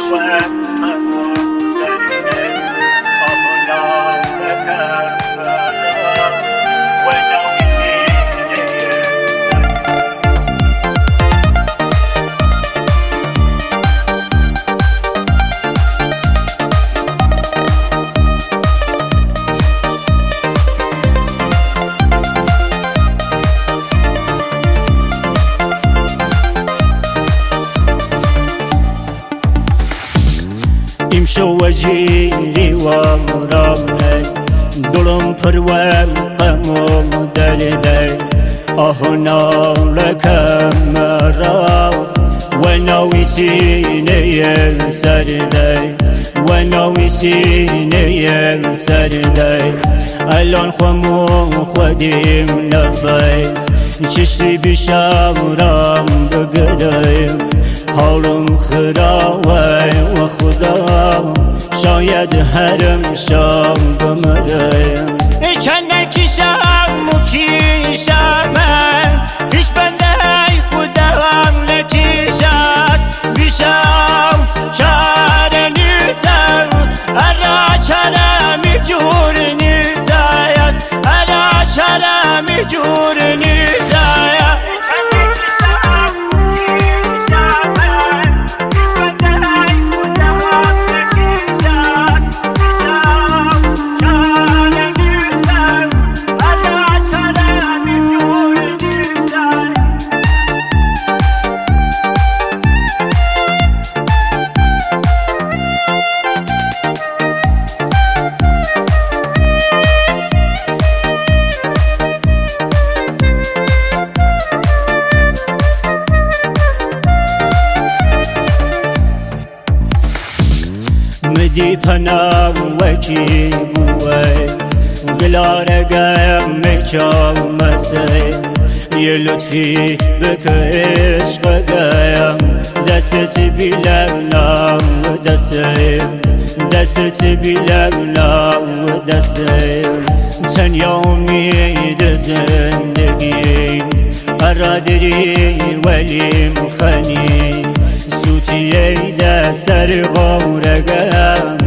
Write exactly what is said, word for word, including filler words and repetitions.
یم شو وجیری و مرامه دلم پرور قمم دلیلی آهنا لکم مرا و نوی سینه سردی و نوی سینه سردی الان خمو خودیم نفیس چشتی بشورم بگریم حالم خرابه و خدا شاید هرم شام بمریم کنه کشم مکیشم پیش بنده خدا هم نتیش است بیشم چاره نیستم ارا چاره می جور نیست است ارا چاره می جور نیست مدی پناه وکی بوی گلاره گم میچام مسی یه لطفی بکه عشق گم دست بیلونم دستیم دست بیلونم دستیم تنیا امید زندگی ارادری ولیم خنی سوتیه ده سر غورگم